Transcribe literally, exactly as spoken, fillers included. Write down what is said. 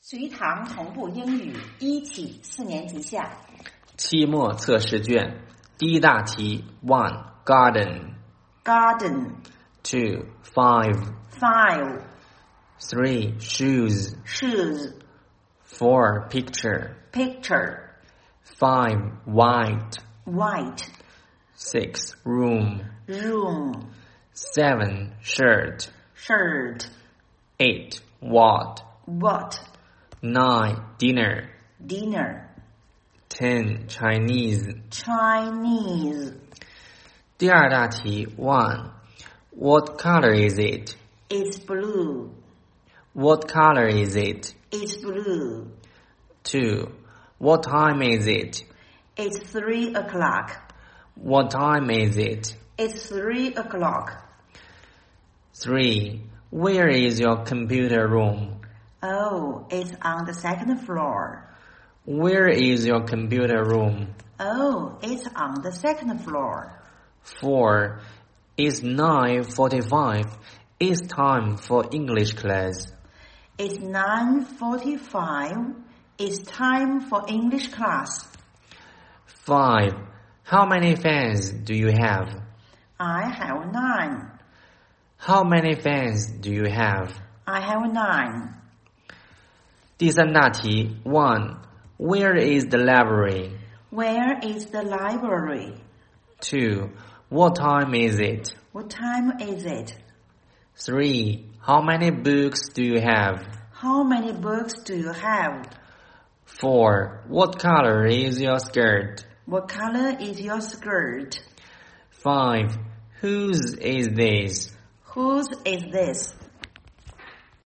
隋唐同步英语一起四年级下。 期末测试卷第一大题 one garden Garden. two five Five. three shoes Shoes. four picture Picture. five white White. six room Room. seven shirt Shirt. eight what What? nine dinner Dinner. ten Chinese Chinese. 第二大题 one what color is it It's blue. what color is it It's blue. two what time is it It's three o'clock. what time is it It's three o'clock. three where is your computer room Oh, it's on the second floor. where is your computer room Oh, it's on the second floor. four it's nine forty-five it's time for English class It's nine forty-five. It's time for English class. five how many fans do you have I have nine. how many fans do you have I have nine. 第三大题 one where is the library Where is the library? two what time is it What time is it? three how many books do you have How many books do you have? four what color is your skirt What color is your skirt? five whose is this Whose is this?